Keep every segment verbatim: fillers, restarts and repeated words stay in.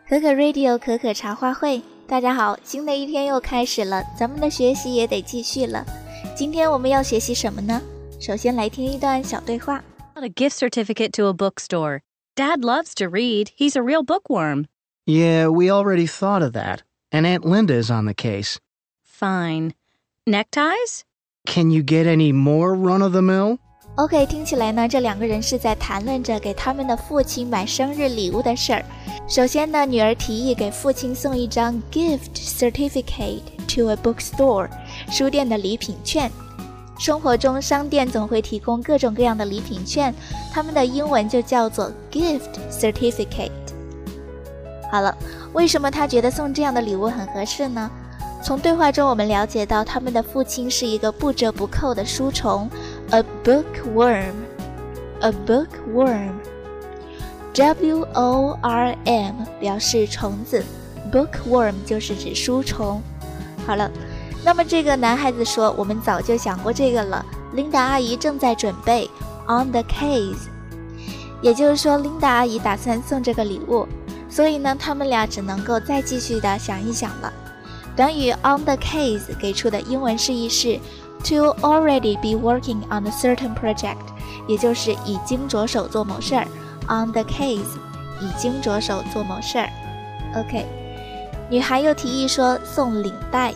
可可 Radio 可可茶话会，大家好，新的一天又开始了，咱们的学习也得继续了。今天我们要学习什么呢？首先来听一段小对话。 A gift certificate to a bookstore. Dad loves to read. He's a real bookworm. Yeah, we already thought of that. And Aunt Linda is on the case. Fine. Neckties? Can you get any more run-of-the-mill? OK， 听起来呢，这两个人是在谈论着给他们的父亲买生日礼物的事儿。首先呢，女儿提议给父亲送一张 gift certificate to a bookstore， 书店的礼品券。生活中，商店总会提供各种各样的礼品券，它们的英文就叫做 gift certificate。好了，为什么他觉得送这样的礼物很合适呢？从对话中我们了解到，他们的父亲是一个不折不扣的书虫 ，a bookworm。a bookworm。W O R M 表示虫子 ，bookworm 就是指书虫。好了，那么这个男孩子说，我们早就想过这个了，琳达阿姨正在准备 on the case， 也就是说，琳达阿姨打算送这个礼物，所以呢，他们俩只能够再继续的想一想了。短语 on the case 给出的英文释义是 to already be working on a certain project， 也就是已经着手做某事儿。On the case， 已经着手做某事儿。OK， 女孩又提议说送领带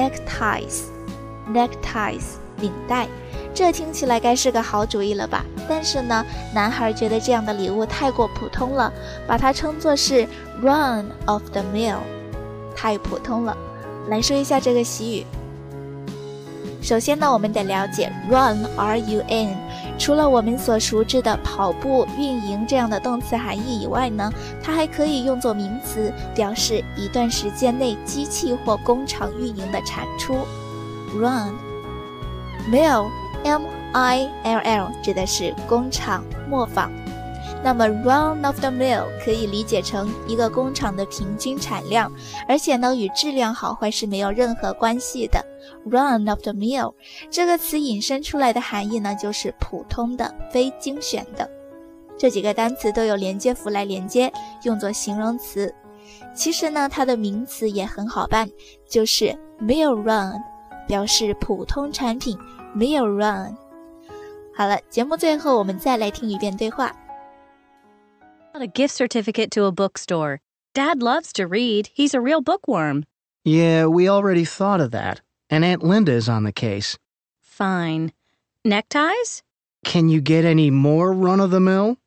neckties，neckties 领带，这听起来该是个好主意了吧？但是呢，男孩觉得这样的礼物太过普通了，把它称作是 run of the mill， 太普通了。来说一下这个习语。首先呢，我们得了解 run R U N， 除了我们所熟知的跑步、运营这样的动词含义以外呢，它还可以用作名词，表示一段时间内机器或工厂运营的产出。run mill M I L L 指的是工厂、磨坊。那么 run of the mill 可以理解成一个工厂的平均产量，而且呢与质量好坏是没有任何关系的。run of the mill 这个词引申出来的含义呢，就是普通的、非精选的。这几个单词都有连接符来连接，用作形容词。其实呢，它的名词也很好办，就是 mill run， 表示普通产品 mill run。 好了，节目最后我们再来听一遍对话。 A gift certificate to a bookstore. Dad loves to read. He's a real bookworm. Yeah, we already thought of that. And Aunt Linda is on the case. Fine. Neckties? Can you get any more run-of-the-mill?